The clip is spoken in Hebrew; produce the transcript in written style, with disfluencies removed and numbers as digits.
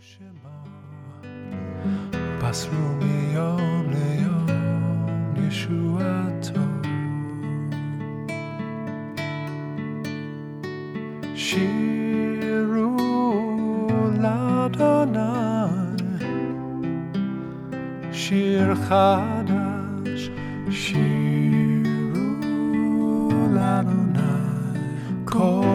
שמו פסלו מיום ליום ישועתו שירו לאדוני שיר חדש שירו לאדוני כל